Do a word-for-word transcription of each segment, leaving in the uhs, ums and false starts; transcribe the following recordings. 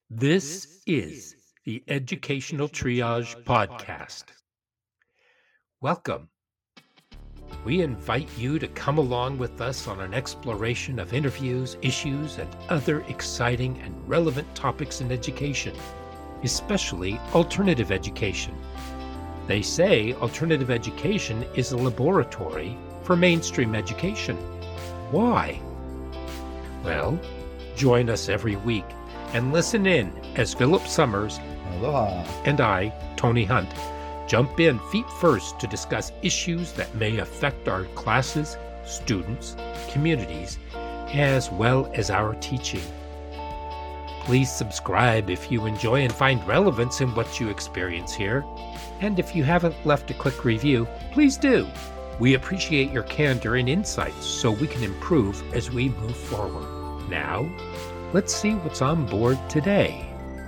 This is the Educational Triage Podcast. Welcome. We invite you to come along with us on an exploration of interviews, issues, and other exciting and relevant topics in education, especially alternative education. They say alternative education is a laboratory for mainstream education. Why? Well, join us every week and listen in as Philip Summers Aloha. and I, Tony Hunt, jump in feet first to discuss issues that may affect our classes, students, communities, as well as our teaching. Please subscribe if you enjoy and find relevance in what you experience here. And if you haven't left a quick review, please do. We appreciate your candor and insights so we can improve as we move forward. Now, let's see what's on board today.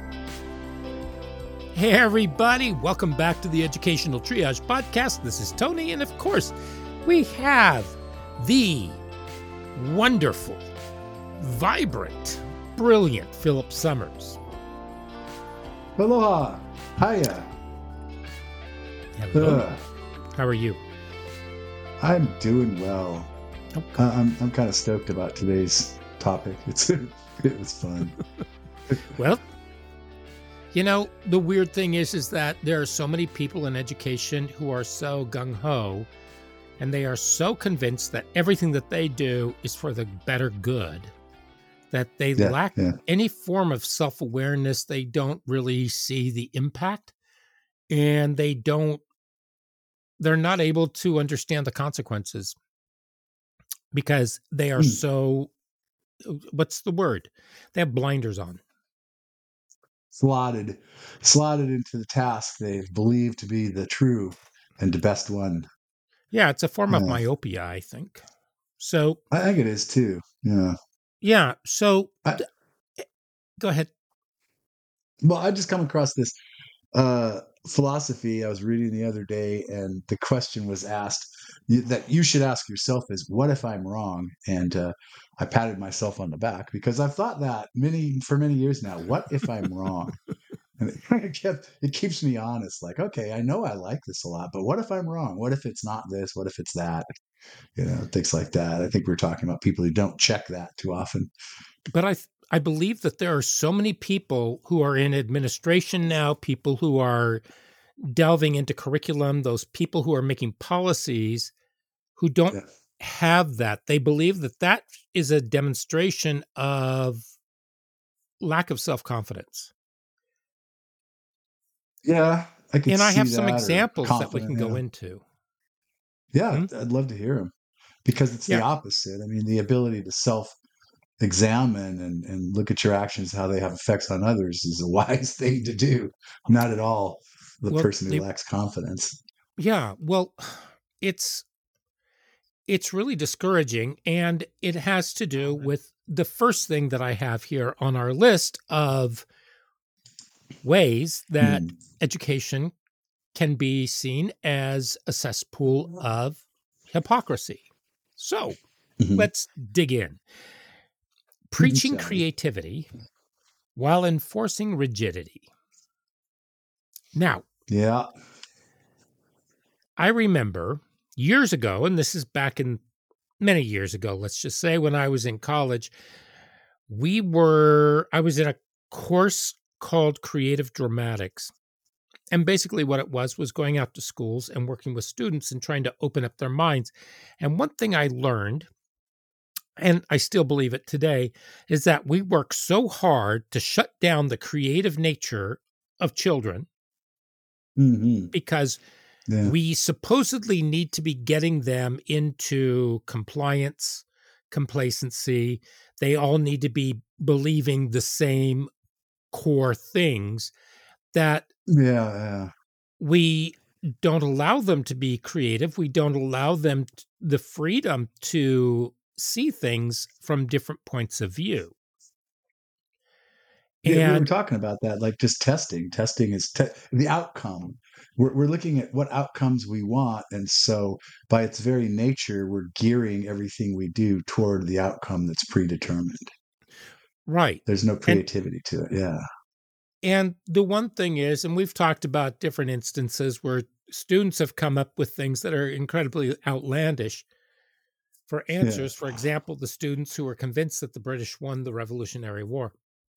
Hey, everybody. Welcome back to the Educational Triage Podcast. This is Tony, and of course, we have the wonderful, vibrant, brilliant Philip Summers. Aloha. Hiya. Hello. Uh, How are you? I'm doing well. Okay. Uh, I'm I'm kind of stoked about today's topic. It's it was fun. Well, you know, the weird thing is, is that there are so many people in education who are so gung-ho, and they are so convinced that everything that they do is for the better good, that they Yeah, lack yeah. any form of self-awareness. They don't really see the impact, and they don't, they're not able to understand the consequences because they are Hmm. so, what's the word? They have blinders on. Slotted, slotted into the task they believe to be the true and the best one. Yeah, it's a form of Yeah. myopia, I think. So, I think it is too. Yeah. yeah, so I, th- go ahead. well, I just come across this uh, philosophy I was reading the other day, and the question was asked you, that you should ask yourself is, "What if I'm wrong?" And uh, I patted myself on the back because I've thought that many for many years now. What if I'm wrong? And it kind of kept it keeps me honest. Like, okay, I know I like this a lot, but what if I'm wrong? What if it's not this? What if it's that? You know, things like that. I think we're talking about people who don't check that too often. But I th- I believe that there are so many people who are in administration now, people who are delving into curriculum, those people who are making policies who don't Yeah. have that. They believe that that is a demonstration of lack of self-confidence. Yeah, I could And I see have some that, or examples that we confident. can go Yeah, into. yeah, Hmm? I'd love to hear them because it's the Yeah. opposite. I mean, the ability to self examine and, and look at your actions, how they have effects on others, is a wise thing to do. Not at all the Well, person who they, lacks confidence. yeah, well, it's it's really discouraging, and it has to do with the first thing that I have here on our list of ways that Hmm. education can be seen as a cesspool of hypocrisy. So Mhm. let's dig in. Preaching Shall we? creativity while enforcing rigidity. Now, Yeah. I remember years ago, and this is back in many years ago, let's just say when I was in college, we were, I was in a course called Creative Dramatics. And basically, what it was was going out to schools and working with students and trying to open up their minds. And one thing I learned, and I still believe it today, is that we work so hard to shut down the creative nature of children Hmm. because Yeah. we supposedly need to be getting them into compliance, complacency. They all need to be believing the same core things that Yeah. Yeah. we don't allow them to be creative. We don't allow them t- the freedom to see things from different points of view. Yeah, we were And talking about that, like just testing. Testing is te- the outcome. We're, we're looking at what outcomes we want. And so, by its very nature, we're gearing everything we do toward the outcome that's predetermined. right. There's no And creativity to it. Yeah. And the one thing is, and we've talked about different instances where students have come up with things that are incredibly outlandish for Yeah, answers. For example, the students who were convinced that the British won the Revolutionary War.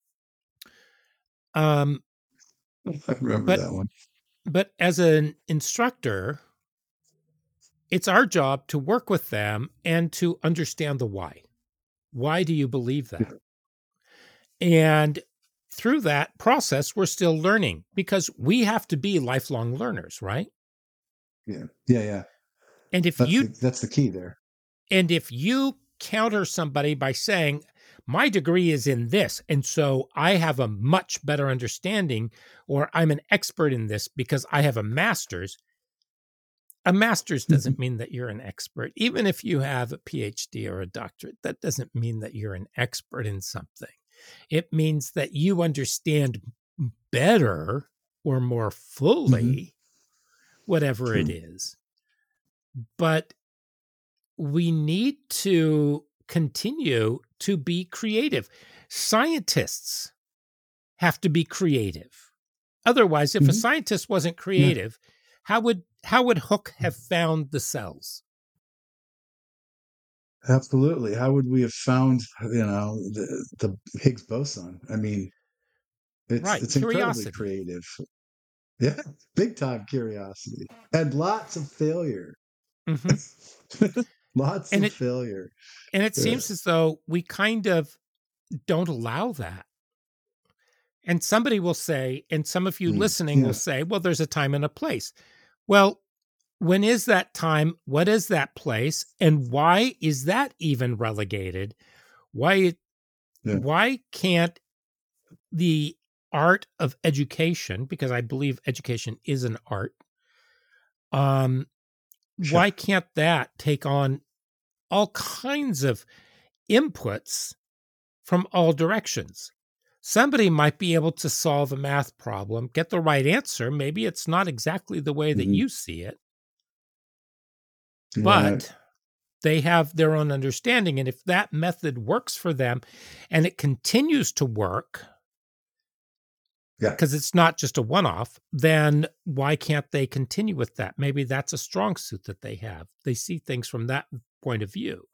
Um, I remember but that one. but as an instructor, it's our job to work with them and to understand the why. Why do you believe that? And through that process, we're still learning because we have to be lifelong learners, right? Yeah, yeah, yeah. And if That's you the, that's the key there. and if you counter somebody by saying, my degree is in this, and so I have a much better understanding, or I'm an expert in this because I have a master's, a master's doesn't mean that you're an expert. Even if you have a P H D or a doctorate, that doesn't mean that you're an expert in something. It means that you understand better or more fully Mhm. whatever True. it is. But we need to continue to be creative. Scientists have to be creative. Otherwise, if a Mhm. scientist wasn't Yeah, creative, how would how would Hooke have found the cells? absolutely. How would we have found, you know, the the Higgs boson? I mean, it's Right, it's incredibly curiosity. creative. Yeah, big time curiosity and lots of failure. hmm Lots And of it failure. and it Yeah. seems as though we kind of don't allow that. And somebody will say, and some of you Mm. listening will Yeah. say, well, there's a time and a place. Well, when is that time? What is that place? And why is that even relegated? Why Yeah. why can't the art of education, because I believe education is an art, um, Sure. why can't that take on all kinds of inputs from all directions? Somebody might be able to solve a math problem, get the right answer. Maybe it's not exactly the way that Mhm. you see it, Right. but they have their own understanding. And if that method works for them and it continues to work, Yeah. because it's not just a one off, then why can't they continue with that? Maybe that's a strong suit that they have. They see things from that point of view.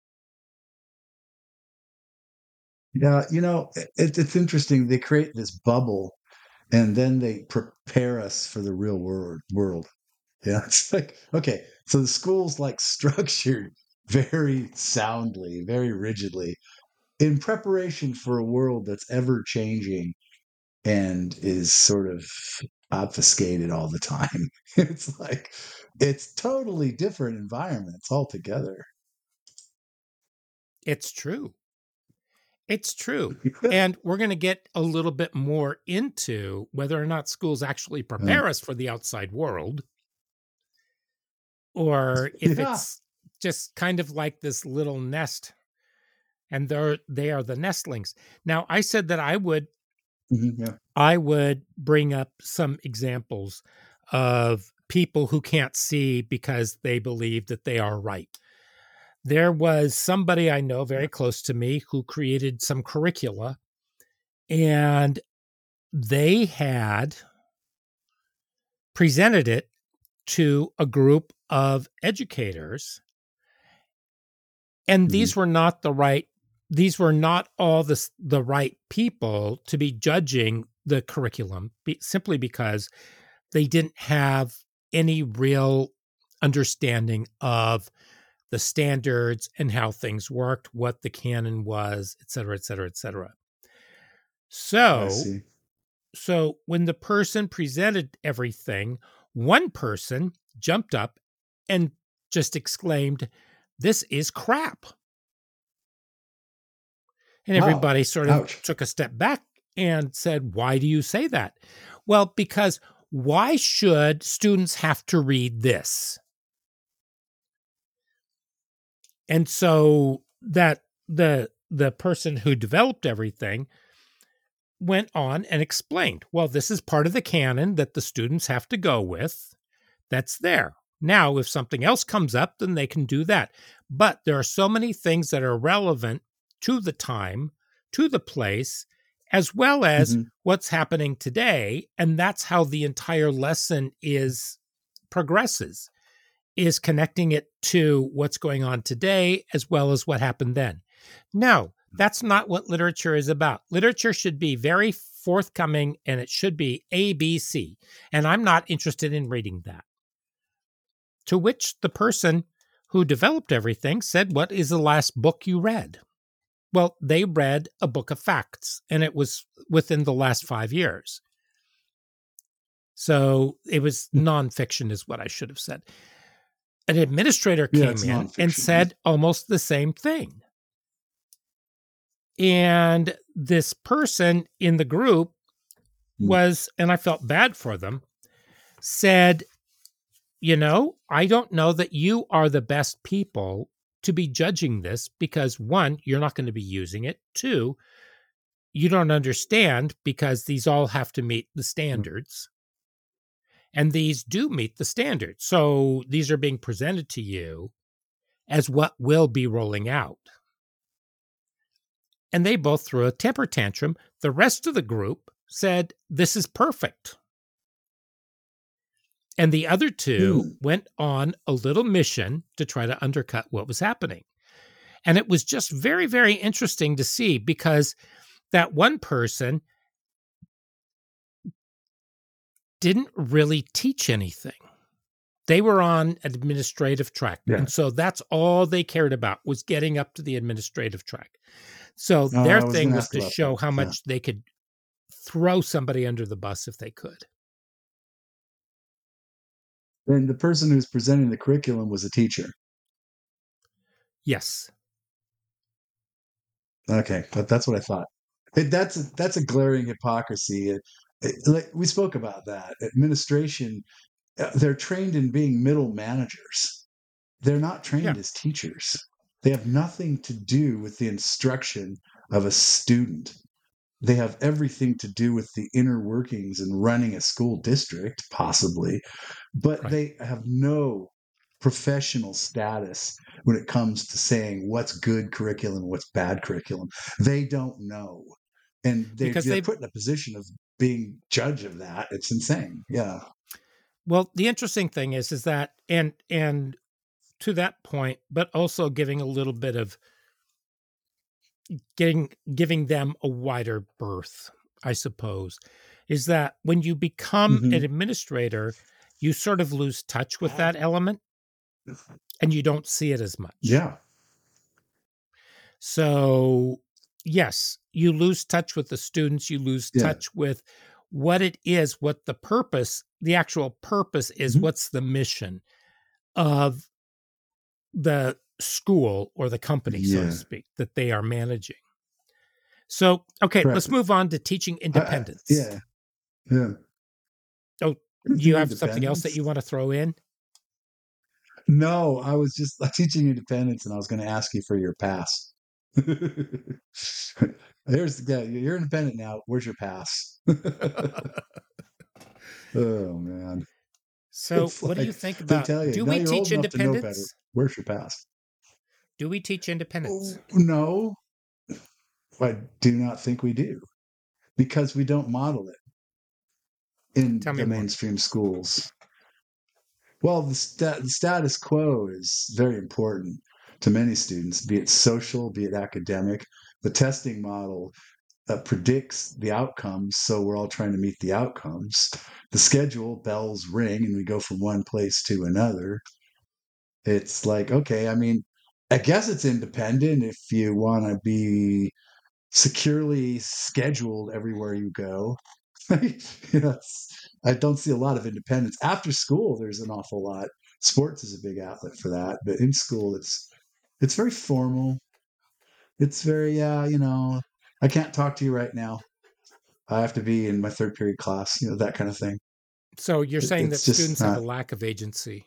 Yeah. You know, it, it's interesting. They create this bubble and then they prepare us for the real world world. Yeah. It's like, okay, so the school's like structured very soundly, very rigidly in preparation for a world that's ever changing and is sort of obfuscated all the time. It's like it's totally different environments altogether. It's true. It's true. And we're going to get a little bit more into whether or not schools actually Uh, prepare us for the outside world, or if yeah. it's just kind of like this little nest and they're they are the nestlings. Now, I said that I would Mhm, yeah. I would bring up some examples of people who can't see because they believe that they are right. There was somebody I know Yeah. very close to me who created some curricula, and they had presented it to a group of educators, and Mhm. these were not the right these were not all the the right people to be judging the curriculum, be, simply because they didn't have any real understanding of the standards and how things worked, what the canon was, et cetera, et cetera, et cetera. I So, see. so when the person presented everything, one person jumped up and just exclaimed, "This is crap." And Wow. everybody sort of Ouch. took a step back and said, "Why do you say that?" Well, because why should students have to read this? And so that the the person who developed everything went on and explained, well, this is part of the canon that the students have to go with. That's there. Now, if something else comes up, then they can do that. But there are so many things that are relevant to the time, to the place, as well as hmm what's happening today. And that's how the entire lesson is progresses, is connecting it to what's going on today as well as what happened then. No, that's not what literature is about. Literature should be very forthcoming, and it should be A B C. And I'm not interested in reading that. To which the person who developed everything said, "What is the last book you read?" Well, they read a book of facts, and it was within the last five years. So it was nonfiction, is what I should have said. An administrator Yeah, came it's in nonfiction. and said almost the same thing. And this person in the group was, and I felt bad for them, said, you know, I don't know that you are the best people to be judging this because, one, you're not going to be using it. Two, you don't understand because these all have to meet the standards. And these do meet the standards. So these are being presented to you as what will be rolling out. And they both threw a temper tantrum. The rest of the group said, this is perfect. And the other two Mm. went on a little mission to try to undercut what was happening. And it was just very, very interesting to see, because that one person didn't really teach anything. They were on an administrative track. Yeah. And so that's all they cared about, was getting up to the administrative track. So Oh, their I was thing gonna was ask to about show that. how Yeah. much they could throw somebody under the bus if they could. And the person who's presenting the curriculum was a teacher. Yes. Okay, but that's what I thought. It, that's a, that's a glaring hypocrisy. It, it, like we spoke about that administration, uh, they're trained in being middle managers. They're not trained Yeah. as teachers. They have nothing to do with the instruction of a student. They have everything to do with the inner workings and running a school district, possibly, but Right. they have no professional status when it comes to saying what's good curriculum and what's bad curriculum. They don't know. And they're, Because they're they, put in a position of being judge of that. It's insane. Yeah. well, the interesting thing is, is that, and, and to that point, but also giving a little bit of getting, giving them a wider berth, I suppose, is that when you become Mhm. an administrator, you sort of lose touch with that element and you don't see it as much. Yeah. So, yes, you lose touch with the students, you lose Yeah. touch with what it is, what the purpose, the actual purpose is, Mhm. what's the mission of the school or the company, so to Yeah. speak, that they are managing. So, okay, Correct. let's move on to teaching I- I- independence. yeah. Yeah. Oh, Teaching you have something else independence? that you want to throw in? No, I was just teaching independence, and I was going to ask you for your pass. Here's yeah, you're independent now. Where's your pass? Oh man, So, it's what do you like think they about, tell you do now we you're old teach enough to know better. independence? Where's your pass? Do we teach independence? Oh, no, I do not think we do because we don't model it in Tell me the more. mainstream schools. Well, the, stat, the status quo is very important to many students, be it social, be it academic. The testing model uh, predicts the outcomes, so we're all trying to meet the outcomes. The schedule, bells ring, and we go from one place to another. It's like, okay, I mean, I guess it's independent if you want to be securely scheduled everywhere you go. You know, I don't see a lot of independence. After school, there's an awful lot. Sports is a big outlet for that, but in school, it's it's very formal. It's very, uh, you know, I can't talk to you right now. I have to be in my third period class, you know, that kind of thing. So, you're It, saying that it's just students have a not, lack of agency.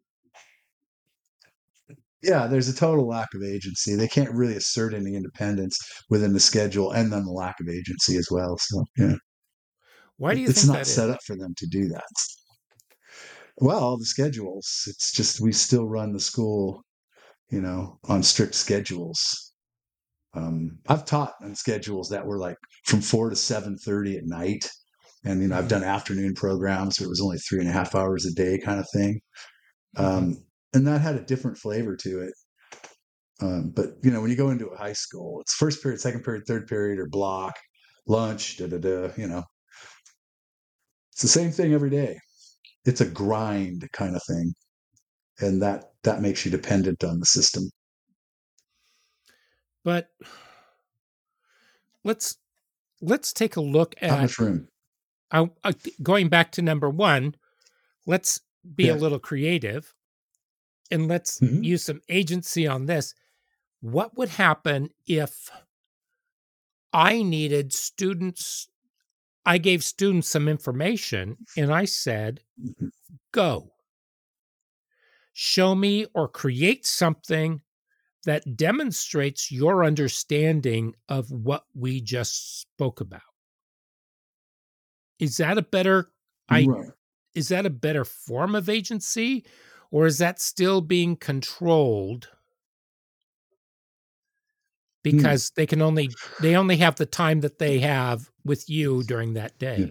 yeah, there's a total lack of agency. They can't really assert any independence within the schedule and then the lack of agency as well. So, yeah, Why do it, you it's think not that is? set up for them to do that. Well, the schedules, it's just we still run the school, you know, on strict schedules. Um, I've taught on schedules that were like from four to seven thirty at night, and you know, I've Mm-hmm. done afternoon programs, so it was only three and a half hours a day, kind of thing. Mm-hmm. Um, and that had a different flavor to it. Um, but you know, when you go into a high school, it's first period, second period, third period, or block, lunch, da da da. You know, it's the same thing every day. It's a grind kind of thing, and that that makes you dependent on the system. But let's let's take a look Not at much room. uh, uh, going back to number one. Let's be a Yeah. little creative and let's Hmm. use some agency on this. What would happen if I needed students? I gave students some information and I said, go show me or create something that demonstrates your understanding of what we just spoke about. Is that a better I Right. is that a better form of agency, or is that still being controlled Hmm. because they can only they only have the time that they have with you during that Yeah. day?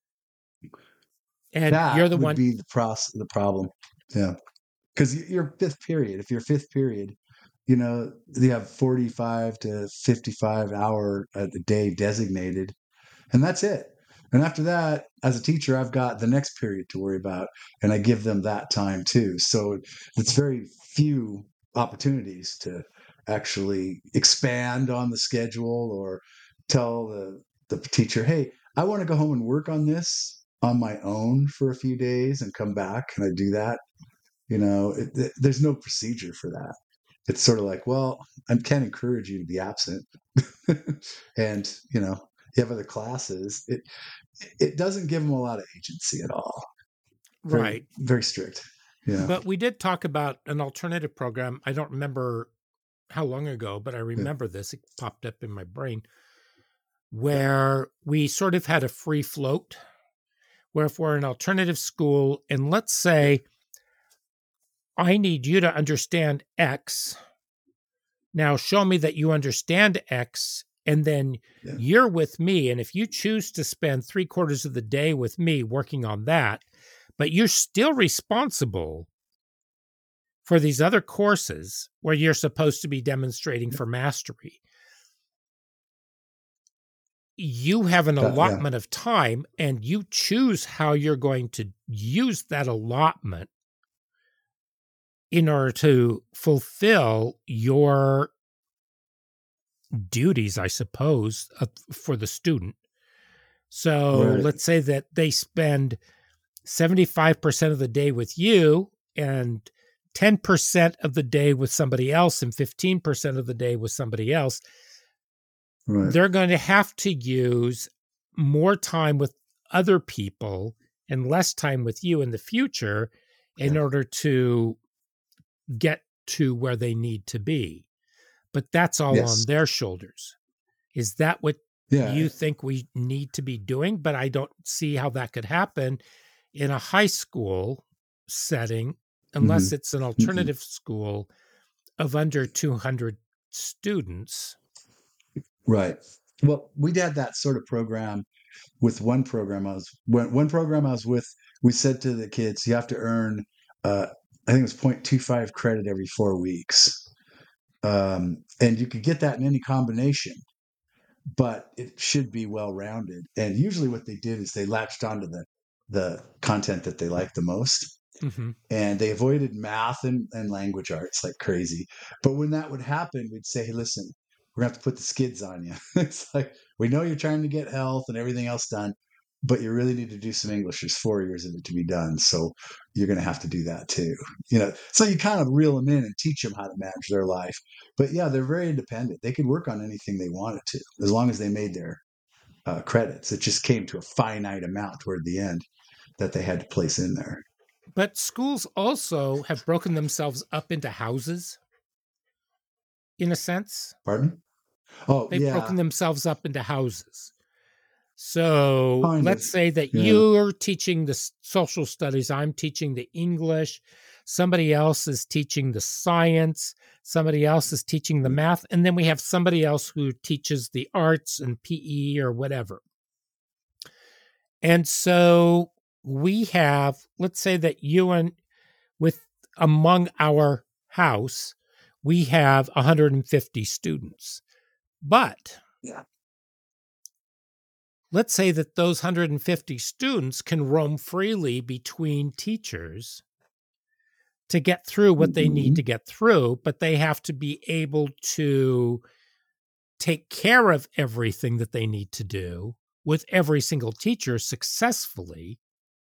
And you're That the would one. be the process, the problem. Yeah. Because you're fifth period. If you're fifth period, you know, you have forty-five to fifty-five hour a day designated, and that's it. And after that, as a teacher, I've got the next period to worry about, and I give them that time too. So it's very few opportunities to actually expand on the schedule or tell the the teacher, "Hey, I want to go home and work on this on my own for a few days and come back. Can I do that?" You know, it, it, there's no procedure for that. It's sort of like, well, I can't encourage you to be absent, and you know, you have other classes. It it doesn't give them a lot of agency at all. Very Right. very strict. Yeah. But we did talk about an alternative program. I don't remember how long ago, but I Yeah. remember this. It popped up in my brain where we sort of had a free float, where if we're an alternative school, and let's say I need you to understand X. Now show me that you understand X, and then Yeah. you're with me. And if you choose to spend three quarters of the day with me working on that, but you're still responsible for these other courses where you're supposed to be demonstrating for mastery, you have an That, yeah. allotment of time and you choose how you're going to use that allotment in order to fulfill your duties, I suppose, uh, for the student. So Right. let's say that they spend seventy-five percent of the day with you and ten percent of the day with somebody else and fifteen percent of the day with somebody else. Right. They're going to have to use more time with other people and less time with you in the future in Yeah. order to get to where they need to be. But that's all on Yes. their shoulders. Is that what Yeah. you think we need to be doing? But I don't see how that could happen in a high school setting unless Hmm. it's an Hmm. alternative school of under two hundred students. Right. Well, we had that sort of program with one program I was one, one program I was with. We said to the kids, you have to earn, uh, I think it was zero point two five credit every four weeks, um, and you could get that in any combination, but it should be well rounded. And usually, what they did is they latched onto the the content that they liked the most, Mm-hmm. and they avoided math and, and language arts like crazy. But when that would happen, we'd say, hey, listen, we're gonna have to put the skids on you. It's like, we know you're trying to get health and everything else done, but you really need to do some English. There's four years of it to be done, so you're gonna have to do that too. You know, so you kind of reel them in and teach them how to manage their life. But yeah, they're very independent. They could work on anything they wanted to, as long as they made their uh, credits. It just came to a finite amount toward the end that they had to place in there. But schools also have broken themselves up into houses, in a sense. Pardon? Oh, They've yeah, broken themselves up into houses. So kind of. let's say that Yeah. you're teaching the social studies, I'm teaching the English. somebody else is teaching the science, somebody else is teaching the math, and then we have somebody else who teaches the arts and P E or whatever. And so we have, let's say that you and with among our house, we have one hundred fifty students. But Yeah. let's say that those one hundred fifty students can roam freely between teachers to get through what they need to get through, but they have to be able to take care of everything that they need to do with every single teacher successfully.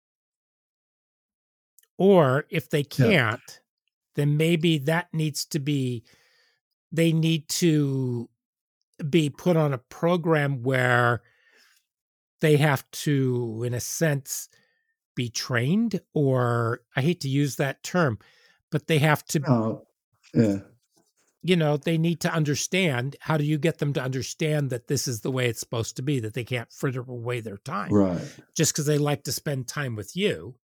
Or if they can't, yeah. then maybe that needs to be, they need to be put on a program where they have to, in a sense, be trained, or I hate to use that term, but they have to, oh, yeah. you know, they need to understand. How do you get them to understand that this is the way it's supposed to be, that they can't fritter away their time right. just because they like to spend time with you?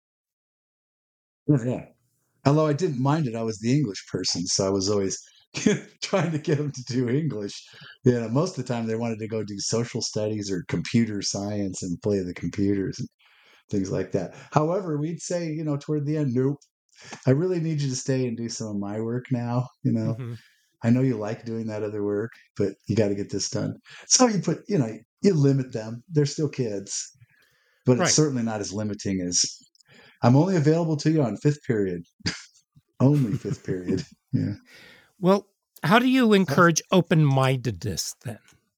Yeah, yeah. Although I didn't mind it, I was the English person, so I was always trying to get them to do English. You know, most of the time they wanted to go do social studies or computer science and play the computers and things like that. However, we'd say, you know, toward the end, nope, I really need you to stay and do some of my work now. You know, mm-hmm. I know you like doing that other work, but you got to get this done. So you put, you know, you limit them. They're still kids, but it's right. certainly not as limiting as I'm only available to you on fifth period. Only fifth period. Yeah. Well, how do you encourage open-mindedness then?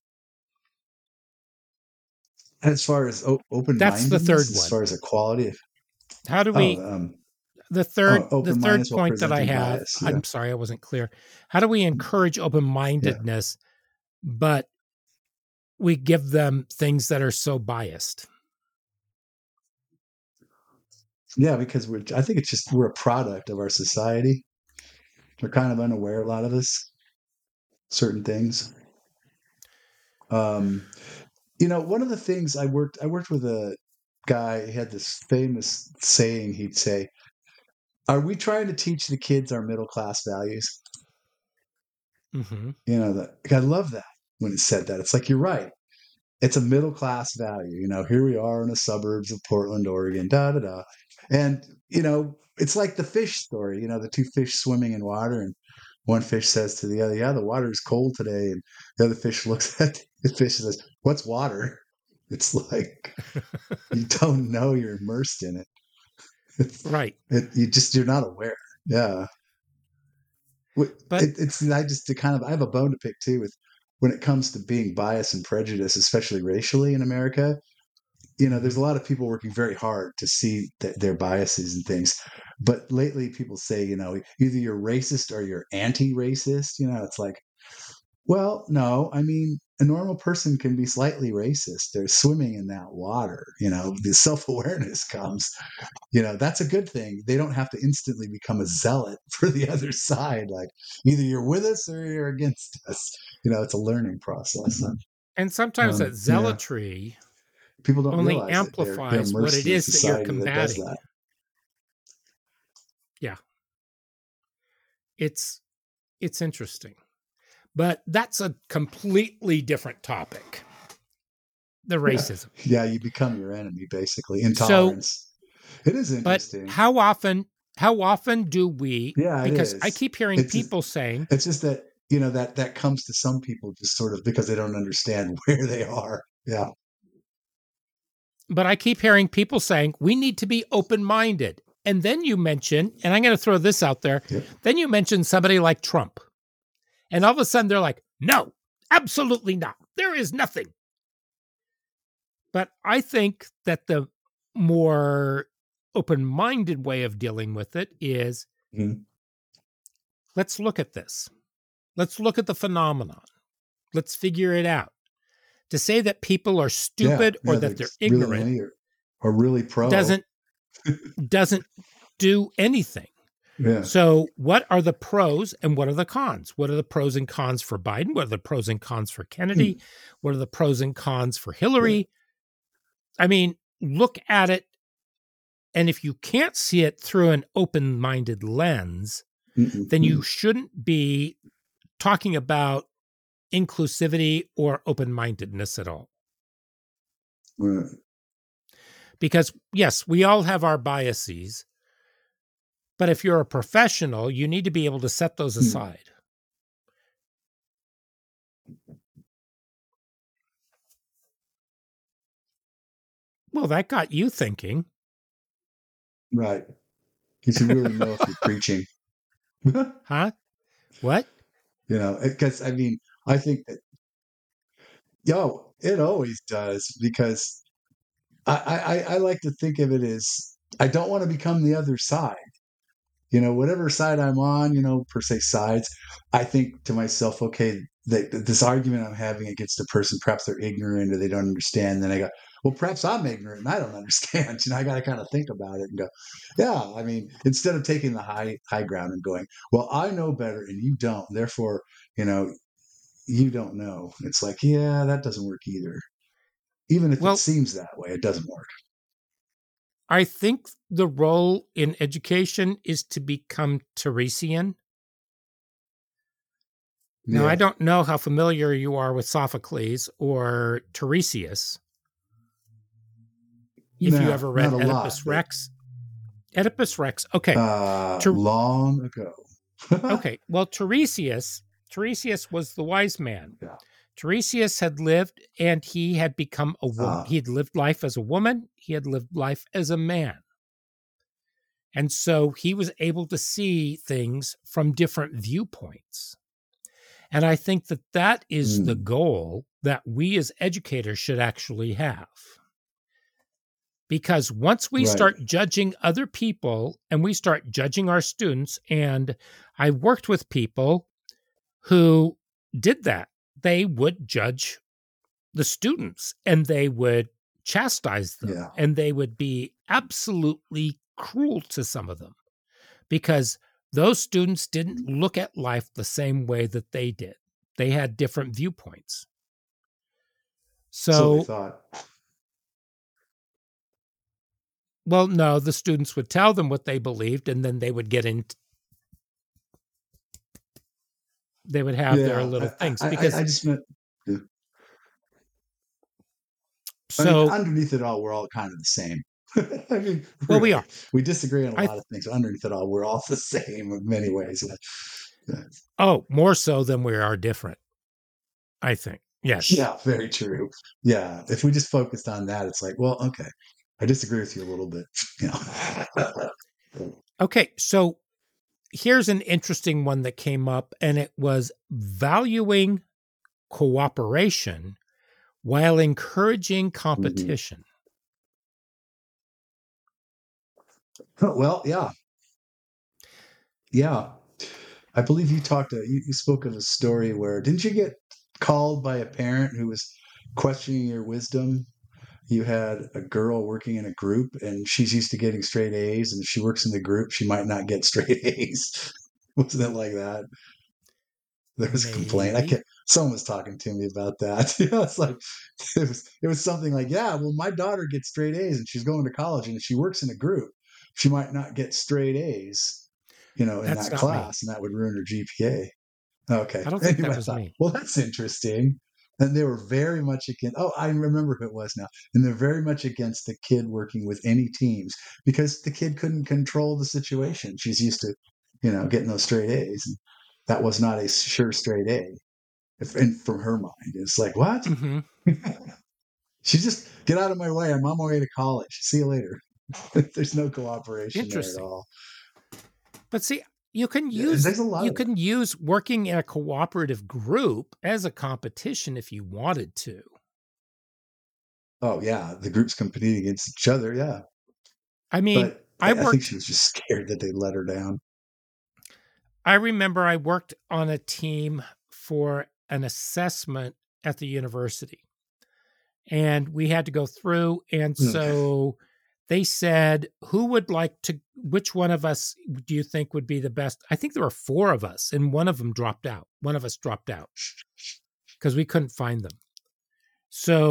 As far as o- open-mindedness, that's the third one. As far as a quality of, how do we? Oh, um, the third, oh, the third point that I have. Bias, yeah. I'm sorry, I wasn't clear. How do we encourage open-mindedness, yeah. but we give them things that are so biased? Yeah, because we're. I think it's just we're a product of our society. We're kind of unaware, a lot of us, certain things. Um, you know, one of the things I worked, I worked with a guy. He had this famous saying. He'd say, "Are we trying to teach the kids our middle class values?" Mm-hmm. You know, that I love that when it said that. It's like you're right. It's a middle class value. You know, here we are in the suburbs of Portland, Oregon. Da da da. And, you know, it's like the fish story, you know, the two fish swimming in water, and one fish says to the other, yeah, the water is cold today. And the other fish looks at the fish and says, what's water? It's like, you don't know you're immersed in it. It's, right. It, you just, you're not aware. Yeah. But it, it's, I just to kind of, I have a bone to pick too with when it comes to being biased and prejudice, especially racially in America. You know, there's a lot of people working very hard to see th- their biases and things. But lately people say, you know, either you're racist or you're anti-racist. You know, it's like, well, no, I mean, a normal person can be slightly racist. They're swimming in that water. You know, the self-awareness comes, you know, that's a good thing. They don't have to instantly become a zealot for the other side. Like either you're with us or you're against us. You know, it's a learning process. And sometimes um, that zealotry... Yeah. People don't only realize amplifies that they're, they're what it is that you're That combating. that. Yeah. It's it's interesting. But that's a completely different topic. The racism. Yeah, yeah, you become your enemy, basically. Intolerance. So, it is interesting. But how often how often do we yeah, because it is. I keep hearing it's people just, saying it's just that, you know, that that comes to some people just sort of because they don't understand where they are. Yeah. But I keep hearing people saying we need to be open-minded. And then you mention, and I'm going to throw this out there, yep. then you mention somebody like Trump. And all of a sudden they're like, no, absolutely not. There is nothing. But I think that the more open-minded way of dealing with it is, mm-hmm. let's look at this. Let's look at the phenomenon. Let's figure it out. To say that people are stupid yeah, or yeah, that they're really ignorant or, or really pro doesn't doesn't do anything. Yeah. So what are the pros and what are the cons? What are the pros and cons for Biden? What are the pros and cons for Kennedy? Mm. What are the pros and cons for Hillary? Yeah. I mean, look at it And if you can't see it through an open-minded lens, Mm-mm. then you shouldn't be talking about inclusivity or open-mindedness at all. Right. Because, yes, we all have our biases, but if you're a professional, you need to be able to set those aside. Well, that got you thinking. Right. You should really know if you're preaching. Huh? What? You know, because I mean, I think that, yo, it always does, because I, I, I like to think of it as, I don't want to become the other side. You know, whatever side I'm on, you know, per se sides, I think to myself, okay, that this argument I'm having against a person, perhaps they're ignorant or they don't understand. Then I go, well, perhaps I'm ignorant and I don't understand. You know, I got to kind of think about it and go, yeah, I mean, instead of taking the high high ground and going, well, I know better and you don't, therefore, you know, you don't know. It's like, yeah, that doesn't work either. Even if Well, it seems that way, it doesn't work. I think the role in education is to become Teresian. Now, Yeah. I don't know how familiar you are with Sophocles or Tiresias. If No, you ever read not a lot, Oedipus but- Rex. Oedipus Rex. Okay. Uh, Ter- long ago. Okay. Well, Tiresias, Tiresias was the wise man. Yeah. Tiresias had lived and he had become a woman. Ah. He had lived life as a woman. He had lived life as a man. And so he was able to see things from different viewpoints. And I think that that is Mm. the goal that we as educators should actually have. Because once we Right. start judging other people and we start judging our students, and I worked with people who did that, they would judge the students and they would chastise them Yeah. and they would be absolutely cruel to some of them because those students didn't look at life the same way that they did. They had different viewpoints. So, So, they thought. well, no, the students would tell them what they believed and then they would get into, they would have their Yeah, little I- things I, because I, I just meant. Yeah. I so mean, underneath it all, we're all kind of the same. I mean, well, we really. are. We disagree on a I- lot of things. But underneath it all, we're all the same in many ways. Yeah. Oh, more so than we are different, I think. Yes. Yeah, very true. Yeah, if we just focused on that, it's like, well, okay, I disagree with you a little bit. You know. Okay, so here's an interesting one that came up, and it was valuing cooperation while encouraging competition. Well, yeah, yeah. I believe you talked. You, you spoke of a story where didn't you get called by a parent who was questioning your wisdom? You had a girl working in a group, and she's used to getting straight A's, and if she works in the group, she might not get straight A's. Wasn't it like that? There was a complaint. I Maybe. can't. Someone was talking to me about that. You know, it's like it was. It was something like, yeah, well, my daughter gets straight A's, and she's going to college, and if she works in a group, she might not get straight A's. You know, in That's that not me. class, and that would ruin her G P A. Okay. I don't think that Anyway, I was thought, me. well, that's interesting. And they were very much against. Oh, I remember who it was now. And they're very much against the kid working with any teams because the kid couldn't control the situation. She's used to, you know, getting those straight A's. And that was not a sure straight A. If, and from her mind, it's like, what? hmm She just get out of my way. I'm on my way to college. See you later. There's no cooperation there at Interesting. all. But see, you can Yeah, use there's a lot you of can use working in a cooperative group as a competition if you wanted to. Oh yeah, the groups competing against each other. Yeah, I mean, but I I, I think worked. she was just scared that they let her down. I remember I worked on a team for an assessment at the university. And we had to go through. And Hmm. so they said, who would like to, which one of us do you think would be the best? I think there were four of us, and one of them dropped out. One of us dropped out because we couldn't find them. So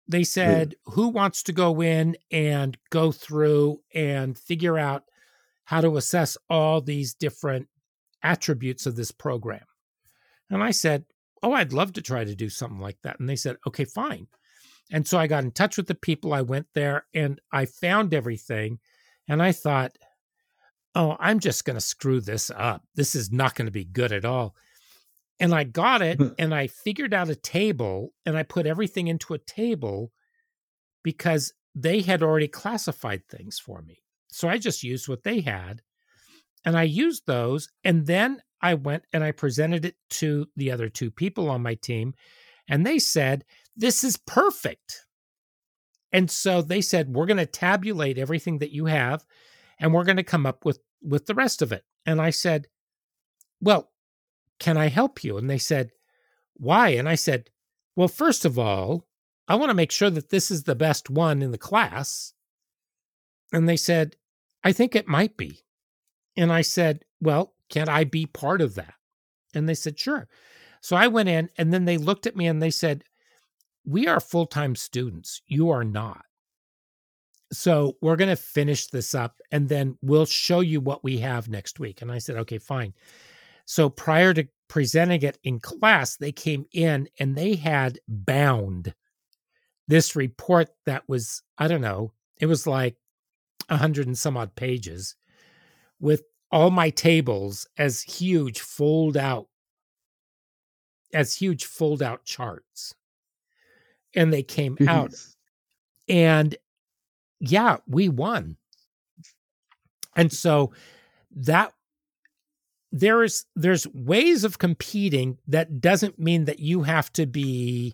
they said, who wants to go in and go through and figure out how to assess all these different attributes of this program? And I said, oh, I'd love to try to do something like that. And they said, okay, fine. And so I got in touch with the people. I went there and I found everything. And I thought, oh, I'm just going to screw this up. This is not going to be good at all. And I got it and I figured out a table and I put everything into a table because they had already classified things for me. So I just used what they had and I used those. And then I went and I presented it to the other two people on my team and they said, this is perfect. And so they said, we're going to tabulate everything that you have and we're going to come up with, with the rest of it. And I said, well, can I help you? And they said, why? And I said, well, first of all, I want to make sure that this is the best one in the class. And they said, I think it might be. And I said, well, can I be part of that? And they said, sure. So I went in and then they looked at me and they said, we are full-time students. You are not. So we're going to finish this up and then we'll show you what we have next week. And I said, okay, fine. So prior to presenting it in class, they came in and they had bound this report that was, I don't know, it was like a hundred and some odd pages with all my tables as huge fold out, as huge fold out charts. And they came out and yeah, we won. And so that there is, there's ways of competing that doesn't mean that you have to be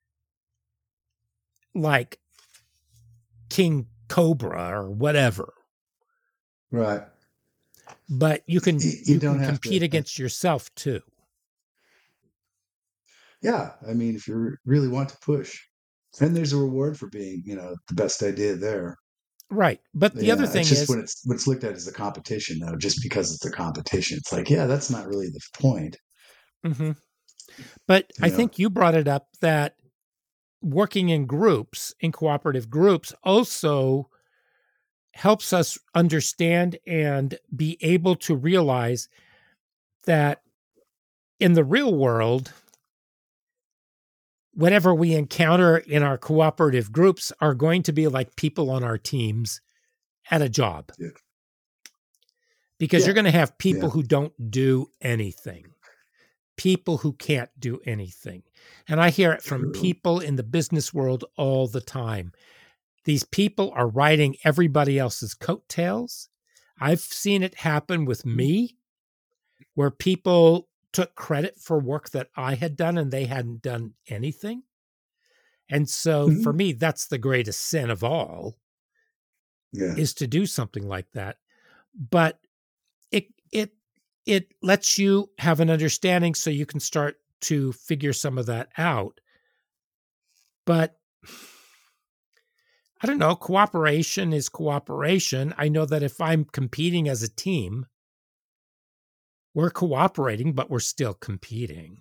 like King Cobra or whatever. Right. But you can, you, you, you don't can have compete to, against yourself too. Yeah. I mean, if you really want to push, and there's a reward for being, you know, the best idea there. Right. But the yeah, other thing it's just is when it's when it's looked at as a competition, though, just because it's a competition, it's like, yeah, that's not really the point. Mm-hmm. But You I know? think you brought it up that working in groups, in cooperative groups, also helps us understand and be able to realize that in the real world, whatever we encounter in our cooperative groups are going to be like people on our teams at a job. Yeah. Because Yeah. you're going to have people Yeah. who don't do anything, people who can't do anything. And I hear it from True. people in the business world all the time. These people are riding everybody else's coattails. I've seen it happen with me, where people took credit for work that I had done and they hadn't done anything. And so Mhm. for me, that's the greatest sin of all, Yeah. is to do something like that. But it it it lets you have an understanding so you can start to figure some of that out. But I don't know, cooperation is cooperation. I know that if I'm competing as a team, we're cooperating, but we're still competing.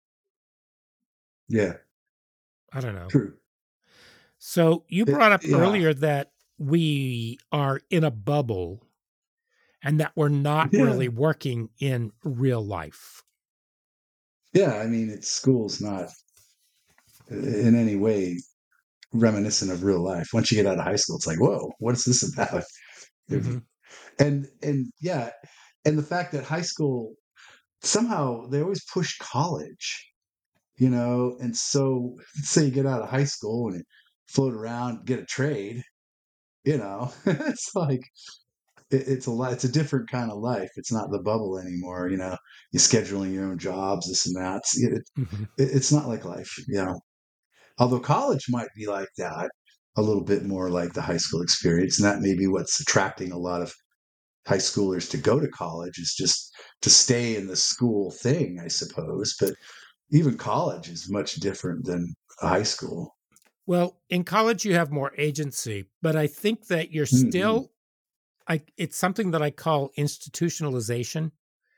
Yeah. I don't know. True. So you It- brought up yeah. earlier that we are in a bubble and that we're not Yeah. really working in real life. Yeah. I mean, it's school's not in any way reminiscent of real life. Once you get out of high school, it's like, whoa, what is this about? Mhm. And and yeah, and the fact that high school somehow they always push college, you know, and so say you get out of high school and you float around, get a trade, you know, it's like it, it's a lot. It's a different kind of life. It's not the bubble anymore. You know, you're scheduling your own jobs, this and that. It's, it, Mhm. it, it's not like life, you know. Although college might be like that, a little bit more like the high school experience, and that may be what's attracting a lot of high schoolers to go to college, is just to stay in the school thing, I suppose. But even college is much different than high school. Well, in college you have more agency, but I think that you're Mm-hmm. still I it's something that I call institutionalization.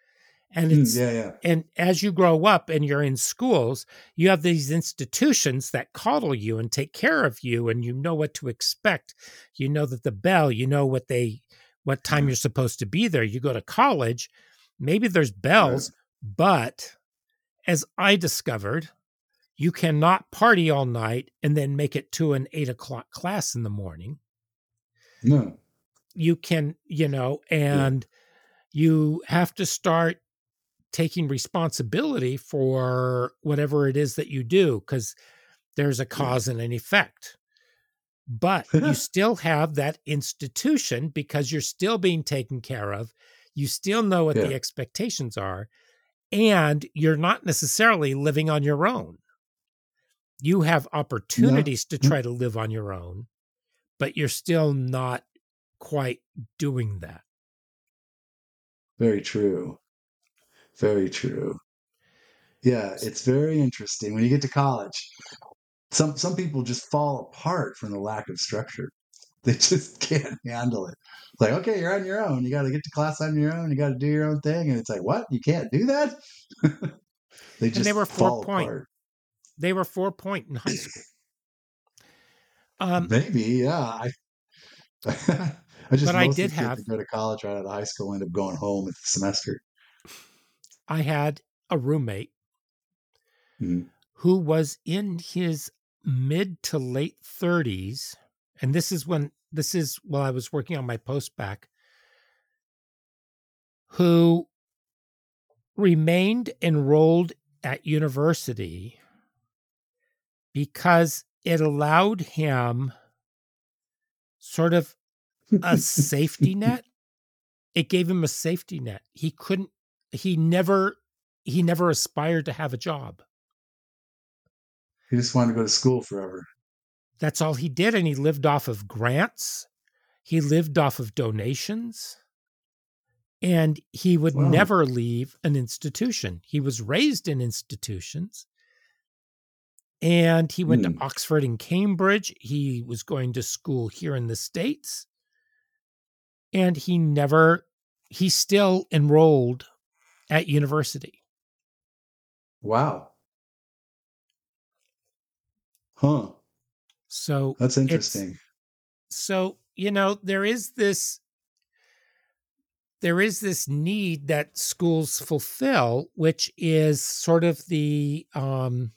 And Mm, it's yeah, yeah. and as you grow up and you're in schools, you have these institutions that coddle you and take care of you, and you know what to expect. You know that the bell, you know what they what time Yeah. you're supposed to be there. You go to college, maybe there's Right. bells, but as I discovered, you cannot party all night and then make it to an eight o'clock class in the morning. No. You can, you know, Yeah. and you have to start taking responsibility for whatever it is that you do, because there's a Yeah. cause and an effect. But you still have that institution because you're still being taken care of. You still know what the Yeah. expectations are, and you're not necessarily living on your own. You have No. opportunities to Mm, try to live on your own, but you're still not quite doing that. Very true. Very true. Yeah, it's very interesting. When you get to college, some some people just fall apart from the lack of structure. They just can't handle it. It's like, okay, you're on your own. You got to get to class on your own. You got to do your own thing. And it's like, what? You can't do that? They And they were just four fall point. apart. They were four point in high school. Um, Maybe, yeah. I I just but I mostly did kid that have, go to college right out of high school end up going home at the semester. I had a roommate Mhm. who was in his mid to late thirties. And this is when, this is while I was working on my post back, who remained enrolled at university because it allowed him sort of a safety net. It gave him a safety net. He couldn't, he never, he never aspired to have a job. He just wanted to go to school forever. That's all he did. And he lived off of grants. He lived off of donations. And he would Wow. never leave an institution. He was raised in institutions. And he went to Mm. Oxford and Cambridge. He was going to school here in the States. And he never, he still enrolled at university. Wow. Huh. So That's it's, interesting. so, you know, there is this, there is this need that schools fulfill, which is sort of the, um,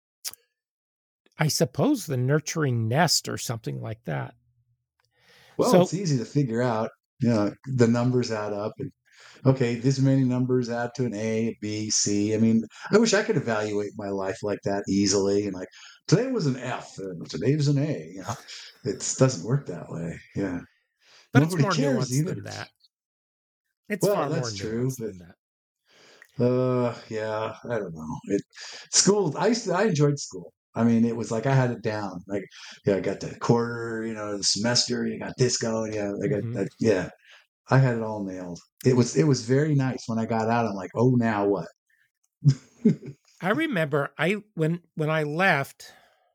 I suppose, the nurturing nest or something like that. Well, So, it's easy to figure out. You know, the numbers add up, and okay, this many numbers add to an A, a B, C. I mean, I wish I could evaluate my life like that easily. And like, today was an F, and today was an A. You know, it doesn't work that way. Yeah, but it's nobody more cares nuanced either. than that. It's Well, far more that's true, nuanced but than that. uh, yeah, I don't know. It school. I used to. I enjoyed school. I mean, it was like I had it down. Like, yeah, I got the quarter, you know, the semester. You got this going. Yeah, I got Mhm. that. Yeah, I had it all nailed. It was it was very nice when I got out. I'm like, oh, now what? I remember I when when I left,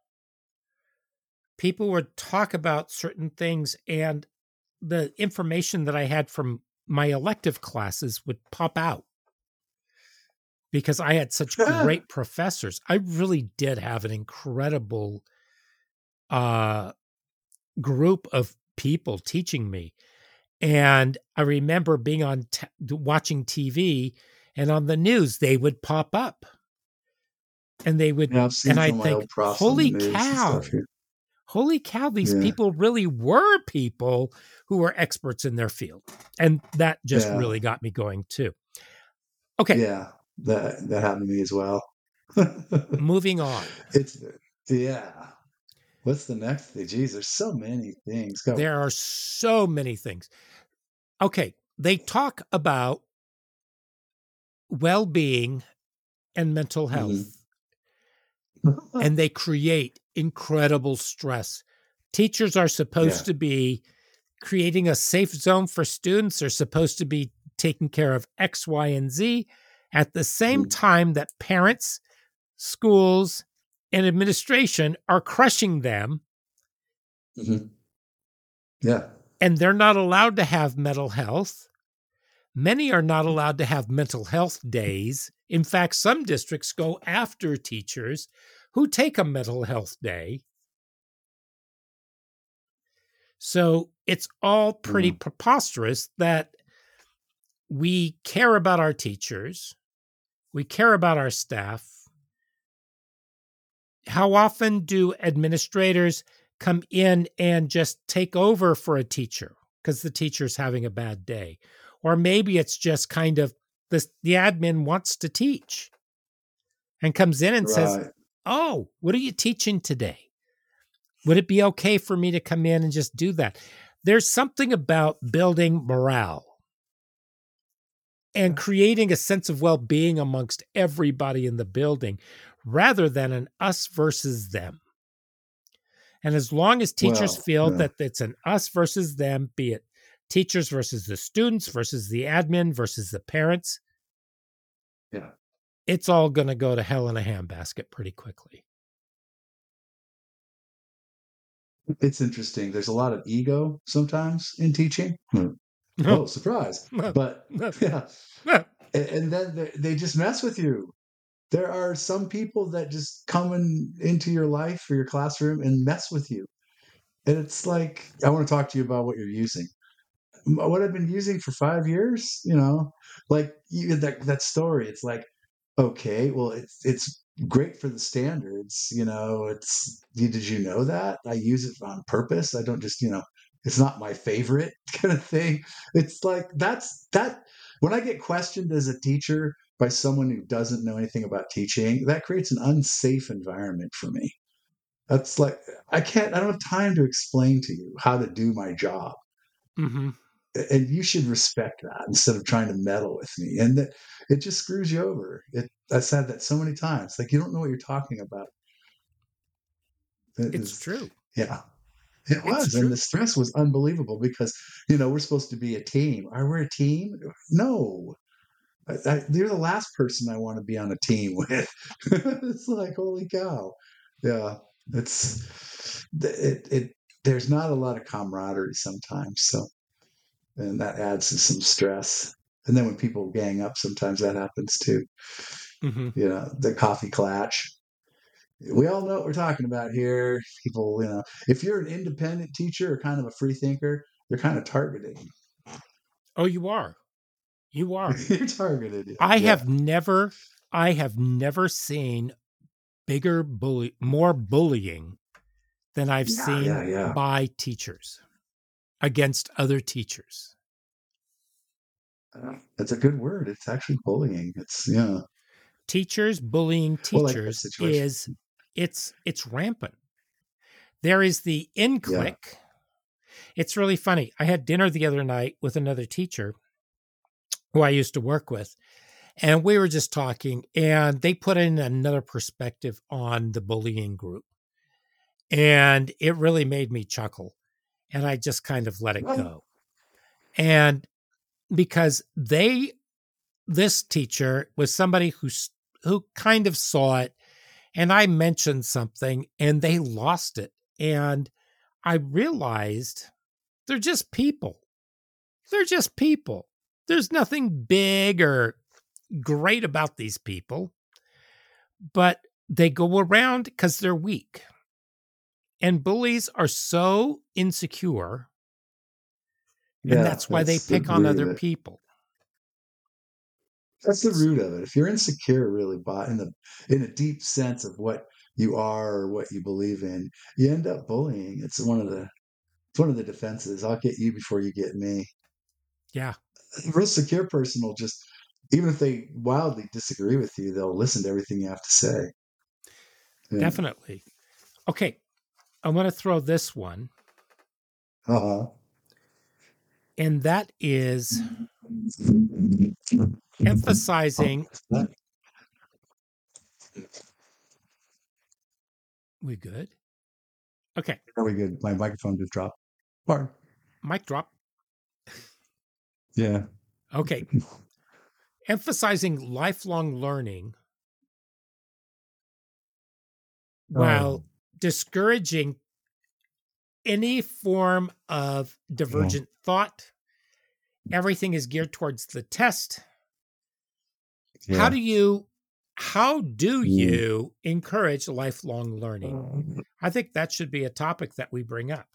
people would talk about certain things, and the information that I had from my elective classes would pop out because I had such great professors. I really did have an incredible uh, group of people teaching me. And I remember being on t- watching T V, and on the news they would pop up, and they would, Yeah, I've seen and some I'd of my think, old profs on the "Holy news and stuff cow! here. Holy cow! These Yeah, people really were people who were experts in their field," and that just yeah, really got me going too. Okay, yeah. That that happened to me as well. moving on. It's yeah. What's the next thing? Geez, there's so many things. Go. There are so many things. Okay, they talk about well-being and mental Mhm. health, and they create incredible stress. Teachers are Yeah. supposed to be creating a safe zone for students. They're supposed to be taking care of X, Y, and Z at the same Mhm. time that parents, schools, and administration are crushing them, Mhm. Yeah. and they're not allowed to have mental health. Many are not allowed to have mental health days. In fact, some districts go after teachers who take a mental health day. So it's all pretty Mm. preposterous that we care about our teachers, we care about our staff. How often do administrators come in and just take over for a teacher because the teacher's having a bad day? Or maybe it's just kind of this, the admin wants to teach and comes in and says, Right. oh, what are you teaching today? Would it be okay for me to come in and just do that? There's something about building morale and creating a sense of well-being amongst everybody in the building rather than an us versus them. And as long as teachers Well, feel yeah. that it's an us versus them, be it teachers versus the students versus the admin versus the parents, Yeah. it's all going to go to hell in a handbasket pretty quickly. It's interesting. There's a lot of ego sometimes in teaching. Oh, surprise. But yeah. And, and then they, they just mess with you. There are some people that just come in, into your life or your classroom and mess with you. And it's like, I want to talk to you about what you're using. What I've been using for five years, you know, like you, that that story. It's like, okay, well, it's it's great for the standards, you know. It's did you know that I use it on purpose? I don't just, you know, it's not my favorite kind of thing. It's like that's that. When I get questioned as a teacher by someone who doesn't know anything about teaching, that creates an unsafe environment for me. That's like I can't. I don't have time to explain to you how to do my job. Mm-hmm. And you should respect that instead of trying to meddle with me. And that it just screws you over. It, I said that so many times. Like you don't know what you're talking about. It It's is, true. yeah, it It's was, true. and the stress was unbelievable because you know we're supposed to be a team. Are we a team? No, I, I, you're the last person I want to be on a team with. It's like holy cow, yeah. It's it, it. There's not a lot of camaraderie sometimes, so and that adds to some stress. And then when people gang up, sometimes that happens too. Mm-hmm. You know, the coffee clatch. We all know what we're talking about here. People, you know, if you're an independent teacher or kind of a free thinker, they're kind of targeting. Oh, you are. You are. You're targeted. I Yeah. have never, I have never seen bigger bully, more bullying than I've Yeah. seen Yeah. Yeah. by teachers against other teachers. Uh, That's a good word. It's actually bullying. It's yeah. Teachers bullying Well, like that teachers situation. is it's it's rampant. There is the in Yeah. click. It's really funny. I had dinner the other night with another teacher who I used to work with, and we were just talking, and they put in another perspective on the bullying group. And it really made me chuckle. And I just kind of let it go. And because they, this teacher was somebody who, who kind of saw it, and I mentioned something and they lost it. And I realized they're just people. They're just people. There's nothing big or great about these people, but they go around because they're weak. And bullies are so insecure, and Yeah. that's why they That's the pick on root other of it. people. That's the root of it. If you're insecure, really, by in the in a deep sense of what you are or what you believe in, you end up bullying. It's one of the it's one of the defenses. I'll get you before you get me. Yeah, A real secure person will just, even if they wildly disagree with you, they'll listen to everything you have to say. Yeah. definitely. Okay, I'm going to throw this one, Uh-huh. and that is emphasizing. We good? Okay, Very good. My microphone just dropped. Pardon. mic drop. Yeah. Okay, emphasizing lifelong learning while Oh. discouraging any form of Yeah. divergent thought everything is geared towards the test. Yeah. How do you how do Mm. you encourage lifelong learning? I think that should be a topic that we bring up.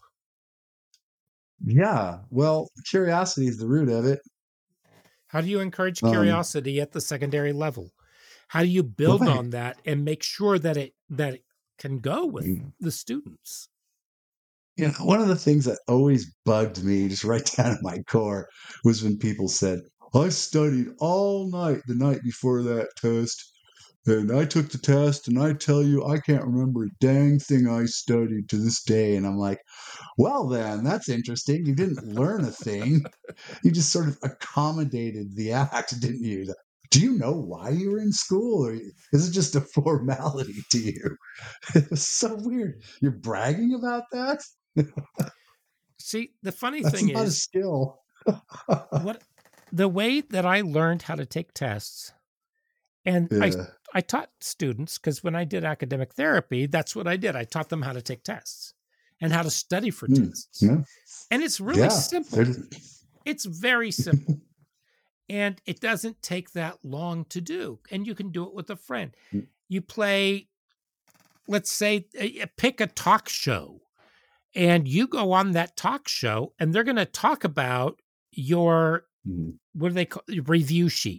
Yeah. Well, curiosity is the root of it. How do you encourage Um, curiosity at the secondary level? How do you well, build hey, on that and make sure that it that it can go with mm, the students? you know, one of the things that always bugged me, just right down at my core, was when people said, I studied all night the night before that test, and I took the test, and I tell you, I can't remember a dang thing I studied to this day. And I'm like, well, then, that's interesting. You didn't learn a thing. You just sort of accommodated the act, didn't you? Do you know why you were in school, or is it just a formality to you? It was so weird. You're bragging about that? See, the funny That's thing not a is, skill. what the way that I learned how to take tests, and I Yeah. I taught students, because when I did academic therapy, that's what I did. I taught them how to take tests and how to study for Hmm. tests. Yeah. And it's really Yeah. simple. There's- It's very simple. And it doesn't take that long to do. And you can do it with a friend. You play, let's say, uh, pick a talk show, and you go on that talk show, and they're going to talk about your, Mhm. what do they call, review sheet.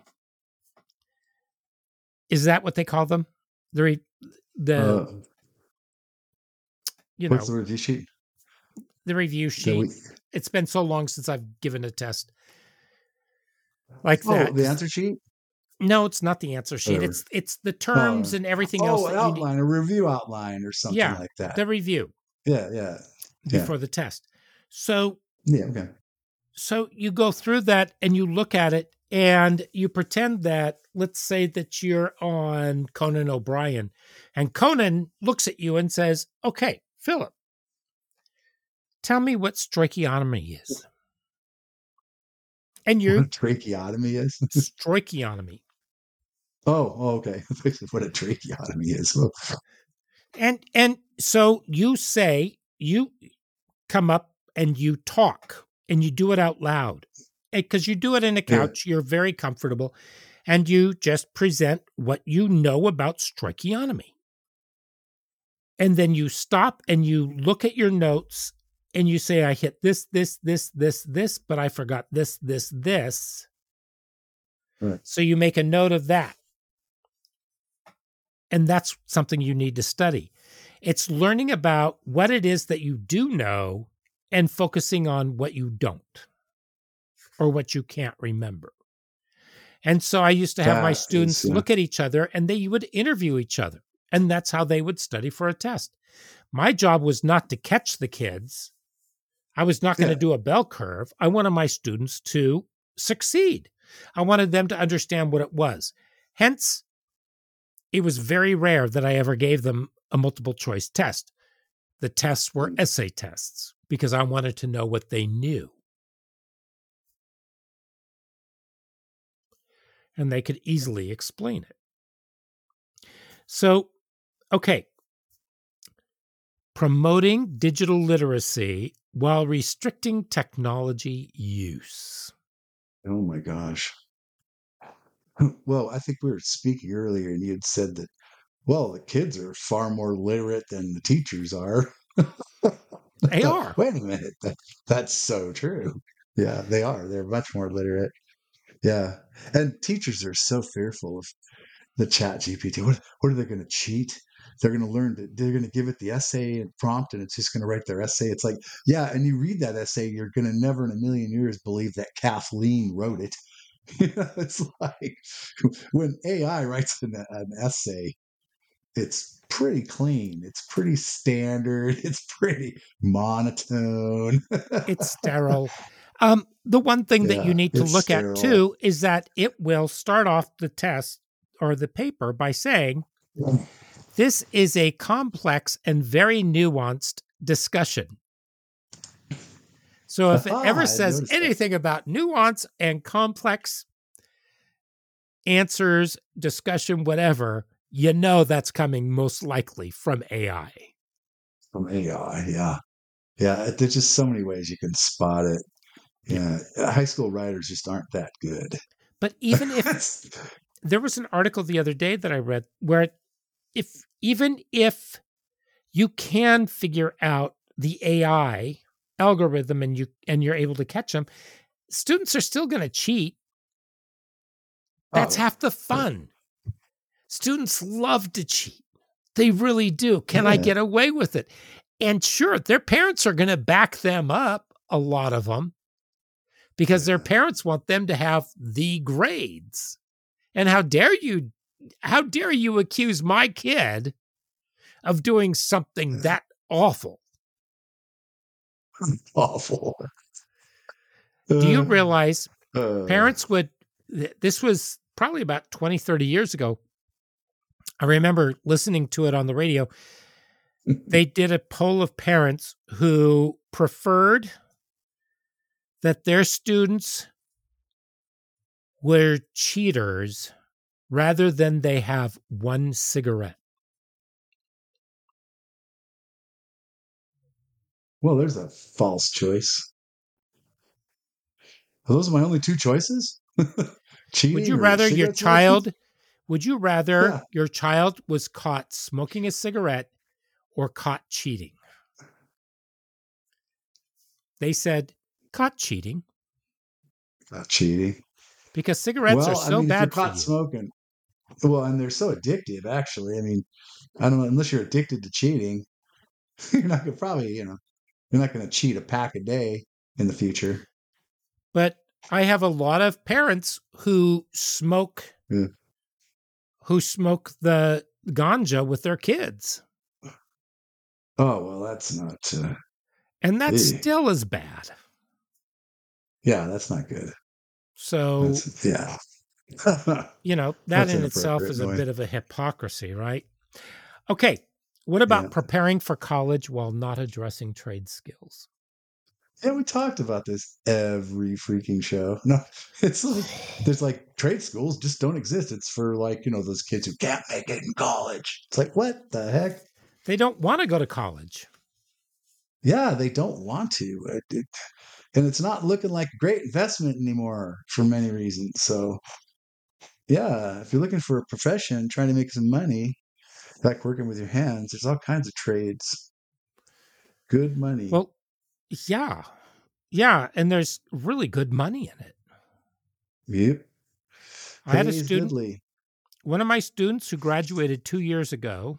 Is that what they call them? The, re, the Uh, you what's know, the review sheet? the review That sheet. we, It's been so long since I've given a test like oh, that. the answer sheet? No, it's not the answer sheet. Or, It's it's the terms oh, and everything else oh, an that you need. outline, a review outline or something Yeah, like that. the review Yeah, yeah, yeah. before the test. So Yeah, okay. so you go through that and you look at it and you pretend that, let's say that you're on Conan O'Brien, and Conan looks at you and says, "Okay, Philip, tell me what stoichionomy is." And What you a tracheotomy is? stoichionomy. Oh, oh, okay. What a tracheotomy is. Oh, And and so you say, you come up and you talk and you do it out loud, because you do it in a yeah. couch, you're very comfortable, and you just present what you know about stoichionomy. And then you stop and you look at your notes and you say, I hit this, this, this, this, this, but I forgot this, this, this. Right. So you make a note of that. And that's something you need to study. It's learning about what it is that you do know and focusing on what you don't or what you can't remember. And so I used to have my That students is, uh, look at each other and they would interview each other. And that's how they would study for a test. My job was not to catch the kids. I was not going to yeah. do a bell curve. I wanted my students to succeed. I wanted them to understand what it was. Hence, it was very rare that I ever gave them a multiple choice test. The tests were essay tests because I wanted to know what they knew. And they could easily explain it. So, okay. Promoting digital literacy while restricting technology use. Oh my gosh. Well, I think we were speaking earlier and you had said that, well, the kids are far more literate than the teachers are. I They thought, are. wait a minute, that, that's so true. Yeah, they are. They're much more literate. Yeah. And teachers are so fearful of the chat G P T. What, what are they going to cheat? They're going to learn that they're going to give it the essay and prompt and it's just going to write their essay. It's like, yeah. And you read that essay, you're going to never in a million years believe that Kathleen wrote it. You know, it's like when A I writes an, an essay, it's pretty clean. It's pretty standard. It's pretty monotone. It's sterile. Um, the one thing that you Yeah, need to it's look at sterile. too is that it will start off the test or the paper by saying, this is a complex and very nuanced discussion. So if it Ah, ever I says noticed that. anything about nuance and complex answers, discussion, whatever, you know that's coming most likely from A I. From A I, yeah. Yeah, there's just so many ways you can spot it. Yeah. yeah. High school writers just aren't that good. But even if there was an article the other day that I read where if even if you can figure out the A I algorithm and you and you're able to catch them, students are still going to cheat. That's oh, half the fun. Students love to cheat. They really do. Can yeah. I get away with it? And sure, their parents are going to back them up, a lot of them, because yeah. their parents want them to have the grades. And how dare you, how dare you accuse my kid of doing something that awful? Awful. Do you realize uh, parents would, this was probably about twenty, thirty years ago. I remember listening to it on the radio. They did a poll of parents who preferred that their students were cheaters rather than they have one cigarette. Well, there's a false choice. Those are my only two choices? Cheating would you rather your child would you rather yeah. your child was caught smoking a cigarette or caught cheating? They said caught cheating. Not cheating. Because cigarettes well, are so I mean, bad if you're caught for you. Smoking. Well, and they're so addictive, actually. I mean, I don't know, unless you're addicted to cheating, you're not gonna probably, you know, you're not gonna cheat a pack a day in the future. But I have a lot of parents who smoke yeah. who smoke the ganja with their kids. Oh, well, that's not uh, and that eh. still is bad. Yeah, that's not good. So that's, yeah. you know, that in itself is a bit of a hypocrisy, right? Okay. What about yeah. preparing for college while not addressing trade skills? Yeah, we talked about this every freaking show. No, it's like there's like trade schools just don't exist. It's for like, you know, those kids who can't make it in college. It's like, what the heck? They don't want to go to college. Yeah, they don't want to. It, it, and it's not looking like a great investment anymore for many reasons. So, yeah, if you're looking for a profession, trying to make some money, like working with your hands, there's all kinds of trades. Good money. Well, yeah. Yeah, and there's really good money in it. Yep. I had a student, goodly. one of my students who graduated two years ago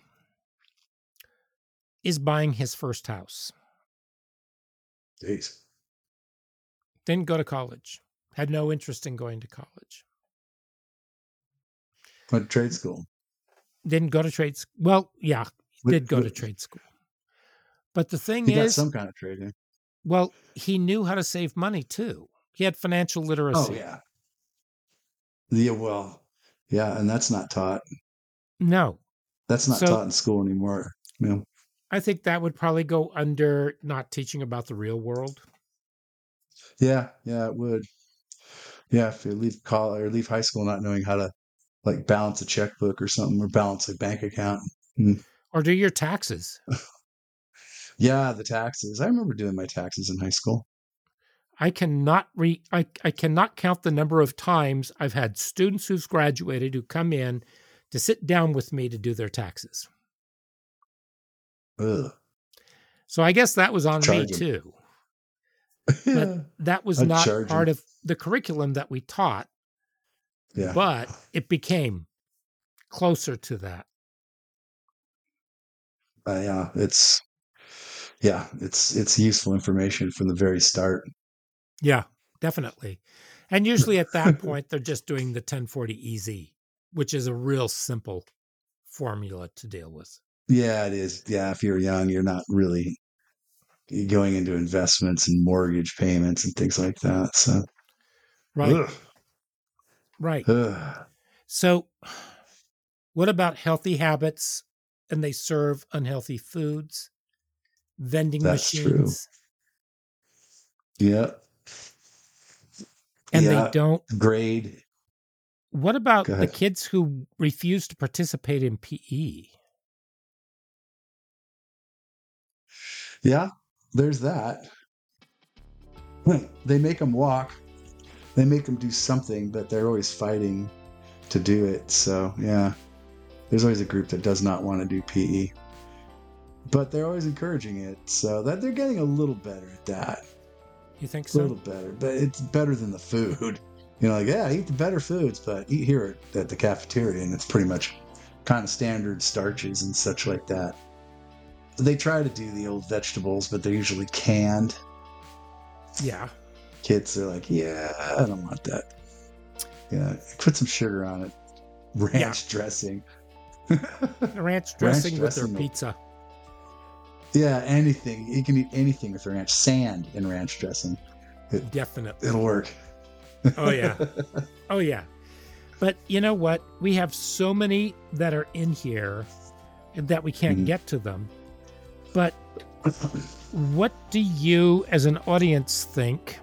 is buying his first house. Jeez. Didn't go to college. Had no interest in going to college. Went to trade school. Didn't go to trade school. Well, yeah, what, did go what, to trade school. But the thing he is... got some kind of trading. Well, he knew how to save money, too. He had financial literacy. Oh, yeah. Yeah, well, yeah, and that's not taught. No. That's not so, taught in school anymore. No. I think that would probably go under not teaching about the real world. Yeah, yeah, it would. Yeah, if you leave college or leave high school not knowing how to like balance a checkbook or something or balance a bank account. Mm. Or do your taxes. Yeah, the taxes. I remember doing my taxes in high school. I cannot re I, I cannot count the number of times I've had students who've graduated who come in to sit down with me to do their taxes. Ugh. So I guess that was on Charge me them. too. Yeah. But that was I'd not charge part them. of the curriculum that we taught. Yeah. But it became closer to that. Uh, yeah, it's yeah, it's it's useful information from the very start. Yeah, definitely. And usually at that point, they're just doing the ten forty E Z, which is a real simple formula to deal with. Yeah, it is. Yeah, if you're young, you're not really going into investments and mortgage payments and things like that. So, right, ugh. right. Ugh. So, what about healthy habits? And they serve unhealthy foods, vending That's machines. True. Yeah. And yeah. they don't grade. What about the kids who refuse to participate in P E? Yeah, there's that. they make them walk. They make them do something, but they're always fighting to do it. So, yeah, there's always a group that does not want to do P E. But they're always encouraging it. So that they're getting a little better at that. You think A so? little better. But it's better than the food. You know, like, yeah, eat the better foods, but eat here at, at the cafeteria. And it's pretty much kind of standard starches and such like that. They try to do the old vegetables, but they're usually canned. Yeah. Kids are like, yeah, I don't want that. Yeah, put some sugar on it. Ranch Yeah. dressing. Ranch dressing Ranch with their dressing. pizza. Yeah, anything. You can eat anything with ranch. Sand in ranch dressing. It, Definitely. it'll work. Oh, yeah. Oh, yeah. But you know what? We have so many that are in here that we can't Mhm. get to them. But what do you, as an audience, think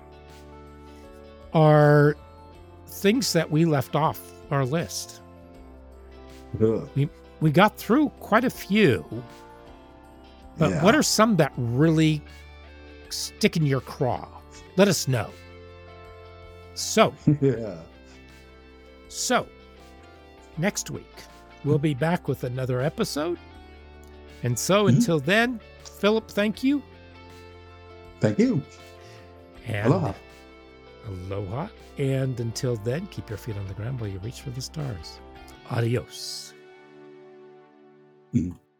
are things that we left off our list? Ugh. We got through quite a few, but Yeah. what are some that really stick in your craw? Let us know. So, Yeah. so next week we'll be back with another episode. And so Mhm. until then, Philip, thank you. Thank you. And Aloha. Aloha. And until then, keep your feet on the ground while you reach for the stars. Adios. Mhm.